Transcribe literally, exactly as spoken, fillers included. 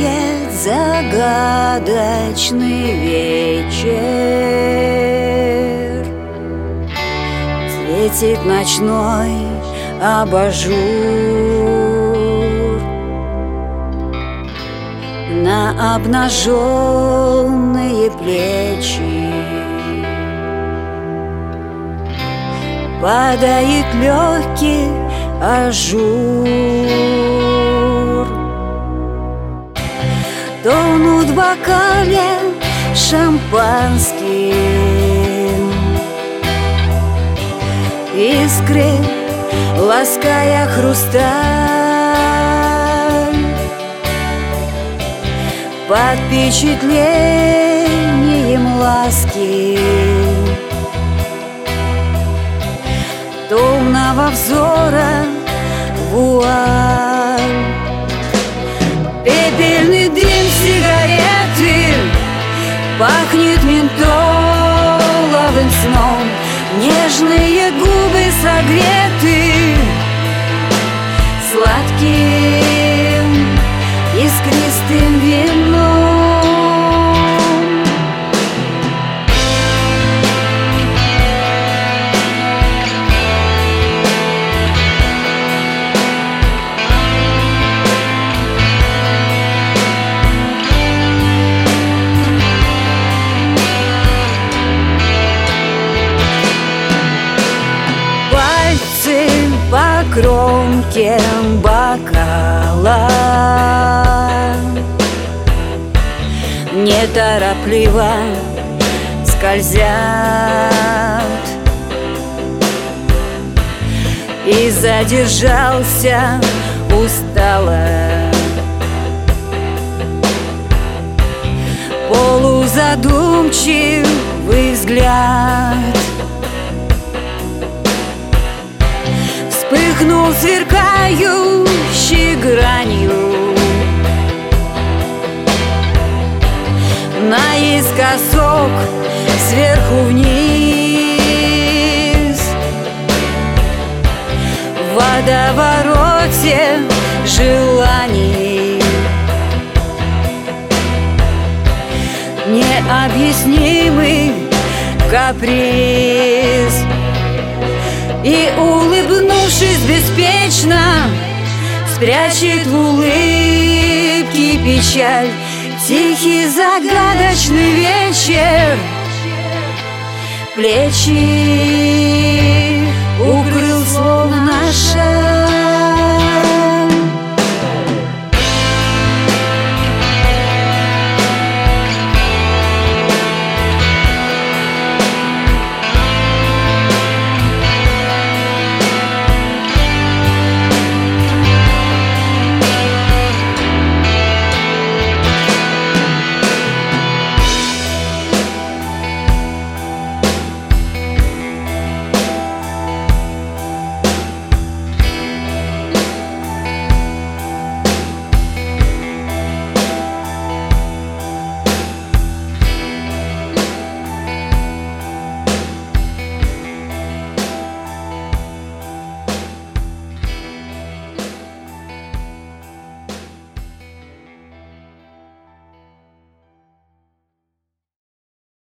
Наступает загадочный вечер, светит ночной абажур на обнаженные плечи. Падает легкий ажур, тонут в бокале шампанским искры, лаская хрусталь. Под впечатлением ласки томного взора вуаль. Пепельный дым сигареты пахнет ментоловым сном. Нежные губы согреты сладким искристым вином. По кромке бокала неторопливо скользят, и задержался устало полузадумчивый взгляд. Вспыхнул сверкающей гранью наискосок сверху вниз. В водовороте желаний необъяснимый каприз. И, улыбнувшись беспечно, спрячет в улыбке печаль. Тихий загадочный вечер плечи укрыл словно шаль.